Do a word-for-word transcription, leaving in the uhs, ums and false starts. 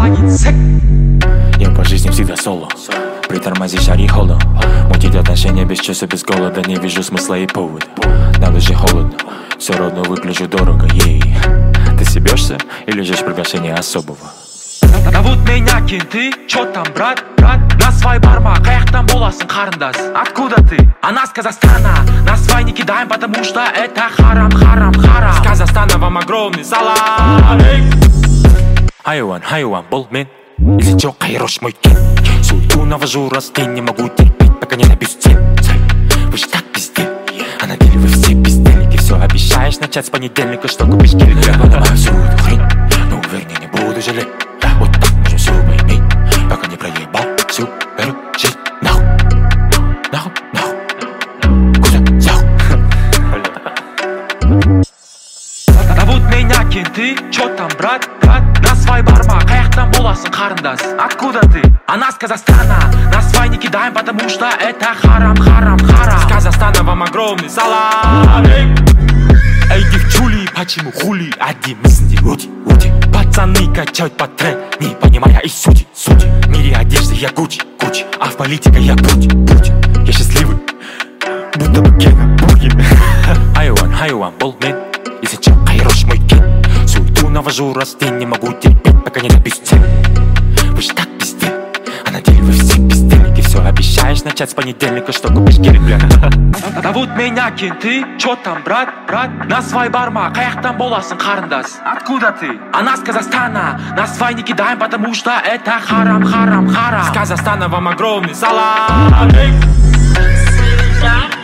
инсект. Я по жизни всегда соло. Притормози, шари холодно. Мутить отношения без чувства, без голода. Не вижу смысла и повода. На душе холодно, все равно выгляжу дорого, ей. Ты себешься или ждешь приглашения особого? Зовут меня кенты, чё там, брат, брат? На свай барма, каяктан боласың, қарындас? Откуда ты? Она с Казахстана. На свай не кидаем, потому что это харам, харам, харам. С Казахстана вам огромный салам. Хайуан, хайуан, бол мен. Если чё, хайрош мой кен. Суету навожу, раз ты не могу терпеть, пока не набьюсь тем. Вы ж так пиздели, а на деле вы все пиздельники. Все обещаешь начать с понедельника, что купишь гелик. Я понимаю всю эту хрень, но вернее не буду жалеть. Вот так можем все поиметь, пока не проебал всю эту жизнь. Нахуй, нахуй, нахуй. Куда захуй? Зовут меня кенты, чё там, брат, брат? На свай барма, каяктан боласың, қарындас? Откуда ты? Она с Казахстана. На свай не кидаем, потому что это харам, харам, харам. С Казахстана вам огромный салам. Эй, девчули, почему хули? Один мысли, уди, уди. Пацаны качают по трек, не понимая и сути, сути. В мире одежды я Гуччи, Гуччи, а в политике я Путин, Путин. Я счастливый, будто бы Гена Букин. Хайуан, хайуан, бол мен. Если чё, хайрош мой кен. Суету навожу, раз ты не могу терпеть, пока не набьюсь тем. Вы ж так пиздели, а на деле вы все пиздельники. Все обещаешь начать с понедельника, что купишь гелик, бля. Зовут меня кенты, чё там, брат, брат? На свай барма, каяктан боласың, қарындас? Откуда ты? Она с Казахстана. На свай не кидаем, потому что это харам, харам, харам. С Казахстана вам огромный салам.